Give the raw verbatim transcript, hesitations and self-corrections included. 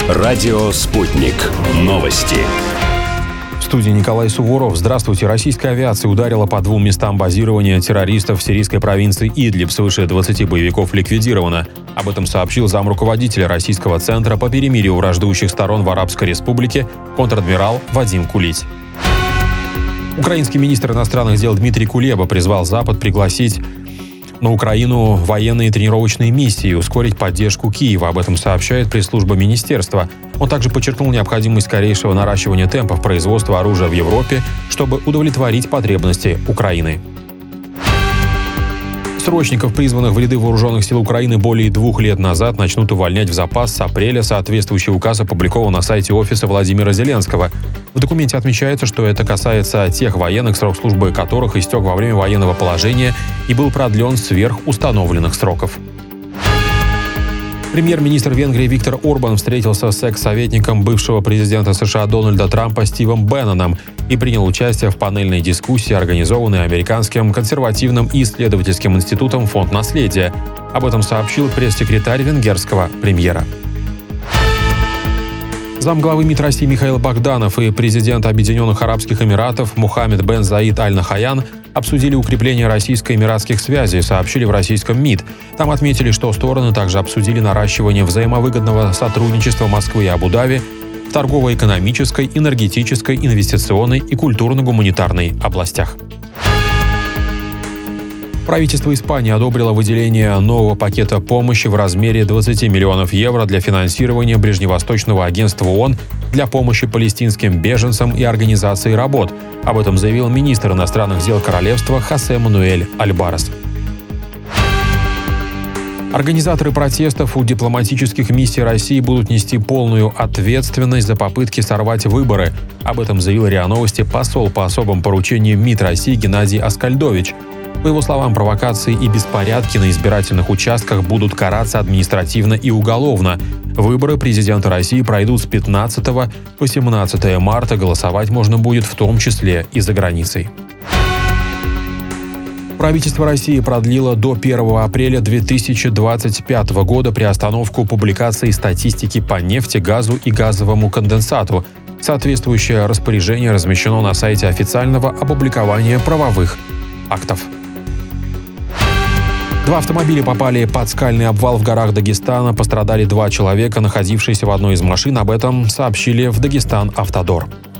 Радио «Спутник». Новости. В студии Николай Суворов. Здравствуйте. Российская авиация ударила по двум местам базирования террористов в сирийской провинции Идлиб. Свыше двадцати боевиков ликвидировано. Об этом сообщил замруководителя Российского центра по перемирию враждующих сторон в Арабской Республике контр-адмирал Вадим Кулич. Украинский министр иностранных дел Дмитрий Кулеба призвал Запад пригласить на Украину военные тренировочные миссии и ускорить поддержку Киева. Об этом сообщает пресс-служба министерства. Он также подчеркнул необходимость скорейшего наращивания темпов производства оружия в Европе, чтобы удовлетворить потребности Украины. Срочников, призванных в ряды вооруженных сил Украины более двух лет назад, начнут увольнять в запас с апреля. Соответствующий указ опубликован на сайте офиса Владимира Зеленского. В документе отмечается, что это касается тех военных, срок службы которых истек во время военного положения и был продлен сверх установленных сроков. Премьер-министр Венгрии Виктор Орбан встретился с экс-советником бывшего президента США Дональда Трампа Стивом Бенноном и принял участие в панельной дискуссии, организованной Американским консервативным и исследовательским институтом «Фонд наследия». Об этом сообщил пресс-секретарь венгерского премьера. Замглавы МИД России Михаил Богданов и президент Объединенных Арабских Эмиратов Мухаммед бен Заид Аль-Нахаян обсудили укрепление российско-эмиратских связей, сообщили в российском МИД. Там отметили, что стороны также обсудили наращивание взаимовыгодного сотрудничества Москвы и Абу-Даби в торгово-экономической, энергетической, инвестиционной и культурно-гуманитарной областях. Правительство Испании одобрило выделение нового пакета помощи в размере двадцати миллионов евро для финансирования Ближневосточного агентства ООН для помощи палестинским беженцам и организации работ. Об этом заявил министр иностранных дел королевства Хосе Мануэль Альбарес. Организаторы протестов у дипломатических миссий России будут нести полную ответственность за попытки сорвать выборы. Об этом заявил РИА Новости посол по особым поручениям МИД России Геннадий Аскальдович. По его словам, провокации и беспорядки на избирательных участках будут караться административно и уголовно. Выборы президента России пройдут с пятнадцатого по семнадцатое марта. Голосовать можно будет в том числе и за границей. Правительство России продлило до первого апреля две тысячи двадцать пятого года приостановку публикации статистики по нефти, газу и газовому конденсату. Соответствующее распоряжение размещено на сайте официального опубликования правовых актов. Два автомобиля попали под скальный обвал в горах Дагестана. Пострадали два человека, находившиеся в одной из машин. Об этом сообщили в Дагестан Автодор.